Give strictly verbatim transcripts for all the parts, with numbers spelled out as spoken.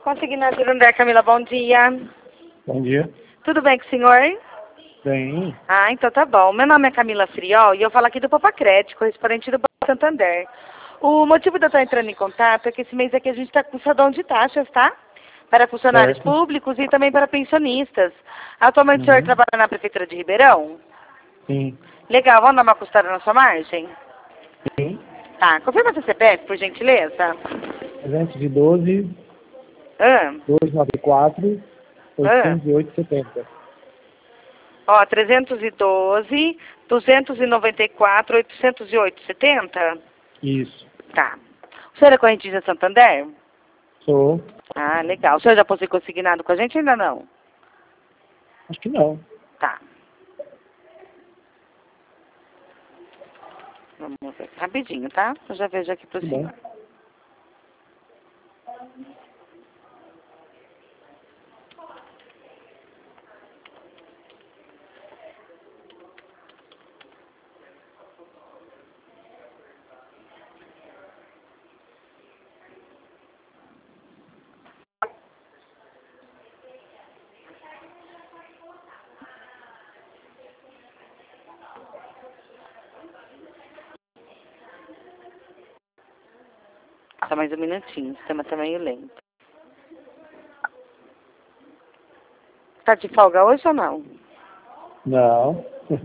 Consignado André Camila, bom dia. Bom dia. Tudo bem com o senhor? Bem. Ah, então tá bom. Meu nome é Camila Friol e eu falo aqui do Popacrédito, correspondente do Banco Santander. O motivo de eu estar entrando em contato é que esse mês aqui a gente está com sadão de taxas, tá? Para funcionários Certo. públicos e também para pensionistas. Atualmente o senhor Uhum. trabalha na Prefeitura de Ribeirão? Sim. Legal, vamos dar uma costada na sua margem? Sim. Tá, confirma seu C P F, por gentileza. trezentos e doze, Ah, duzentos e noventa e quatro, ah. oitocentos e oito, setenta. Ó, trezentos e doze, duzentos e noventa e quatro, oitocentos e oito, setenta? Isso. Tá. O senhor é correntista Santander? Sou. Ah, legal. O senhor já possui consignado com a gente ou ainda não? Acho que não. Tá. Vamos ver. Rapidinho, tá? Eu já vejo aqui pro Tudo senhor. bom. Só mais um minutinho. O sistema tá meio lento. Tá de folga hoje ou não? Não.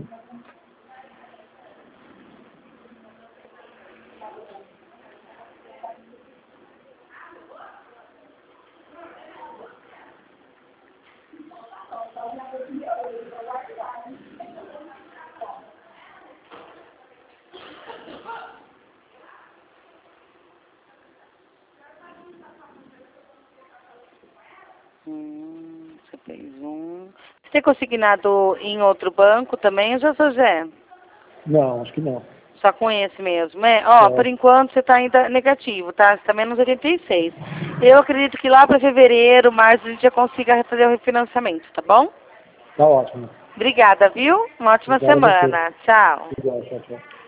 Hum, você fez um. Você tem consignado em outro banco também, José José? Não, acho que não. Só com esse mesmo, é? Ó, por É. enquanto você está ainda negativo, tá? Você está menos oitenta e seis. Eu acredito que lá para fevereiro, março, a gente já consiga fazer o refinanciamento, tá bom? Tá ótimo. Obrigada, viu? Uma ótima Obrigado a você. semana. Tchau. Igual, tchau, tchau.